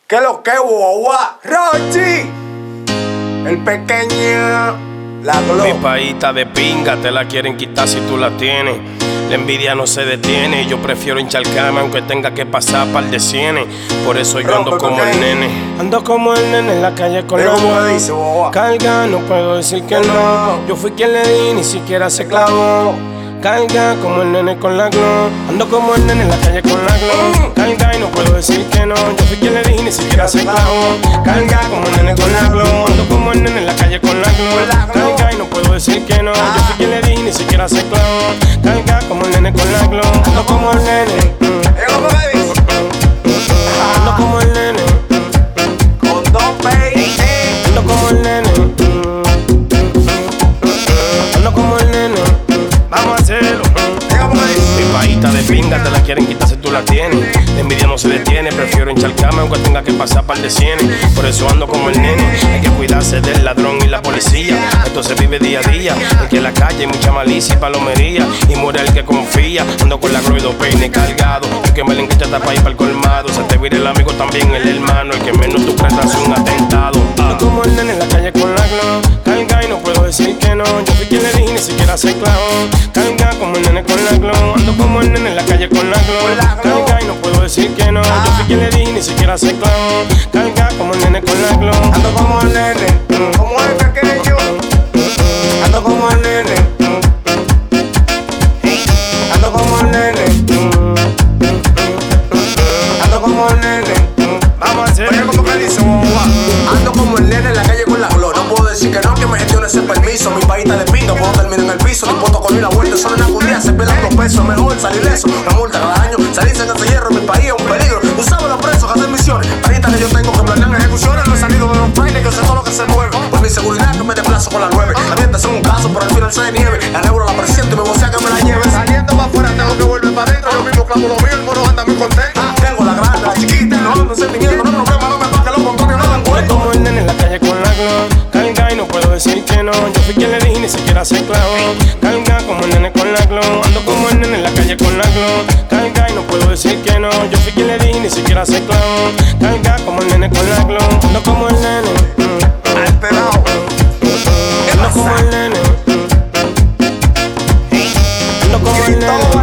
¿Qué lo que, guagua? Rochi, el pequeño, la gloria. Mi paíta de pinga, te la quieren quitar si tú la tienes. La envidia no se detiene, yo prefiero hincharcame aunque tenga que pasar par de cienes. Por eso yo ando como el nene. Ando como el nene en la calle con la glow. Carga, no puedo decir que no. Yo fui quien le di, ni siquiera se clavó. Carga como el nene con la glow. Ando como el nene en la calle con la glow. Carga y no puedo decir que no. Yo fui quien le di, ni siquiera se clavó. Carga como el nene con la glow. Ando como el nene en la calle con la glow. Carga y no puedo decir que no. Yo fui quien le di, ni siquiera se clavó. Carga como el nene con la glow. Ando como el nene. Ando como el nene. Con dos baby. Ando como el nene. Ando como el nene. Vamos a hacerlo. Mi paíta de pinga, te la quieren quitar si tú la tienes. La envidia no se detiene, prefiero hincharcame aunque tenga que pasar par de cienes. Por eso ando como el nene, hay que cuidarse del ladrón y la policía. Esto se vive día a día, porque en la calle hay mucha malicia y palomería. Y muere el que confía, ando con la glow y dos peines cargados. El que me le engancha está pa' ir pa'l colmado. Se te vira el amigo también el hermano, el que menos tú crees hace un atentado. Ando como el nene en la calle con la glow. Carga y no puedo decir que no. Yo fui quien le di, ni siquiera se clavó. Carga como el nene con la glow. Ando como el nene en la calle con la glow. Carga y no puedo decir que no. Yo fui quien le di, ni siquiera se clavó. Carga como el nene con la glow. Ando como el nene, como el pequeño. Ando como el nene. Ando como el nene. Ando como el nene. Vamos a hacer. Oye, como que dice, guagua. Ando como el nene en la calle con la glow. No puedo decir que no, que me gestione ese permiso. Mi paíta de pinga, puedo terminar en el piso. No puedo con la vuelta, solo en algún día se pierden los pesos. Mejor salir eso, una multa cada año. Salirse en ese hierro, mi país es un peligro. Tú sabes los presos que hacen misiones. Paíta que yo tengo que planean ejecuciones. No he salido de los bailes, yo sé todo lo que se mueve. Por mi seguridad que me desplazo con la 9. También te hacen un caso, pero al final se de nieve. La neuro la presiento y me vocea que me la lleve. Saliendo para afuera tengo que volver para adentro. Yo mismo clavo lo mío, el mono anda muy contento. Tengo la grande, la chiquita, no ando en sentimiento. No hay problema, no me toque los contrarios, no dan Ando cuenta. como el nene en la calle con la glow. Carga y no puedo decir que no. Yo fui quien le di, ni siquiera se clavó. Carga como el nene con la glow. Ando como el nene en la calle con la glow. Carga y no puedo decir que no. Yo fui quien le di, ni siquiera se clavó. Carga como el nene con la glow. Ando como el nene. Esperado. Ando como el nene. Ando como el nene.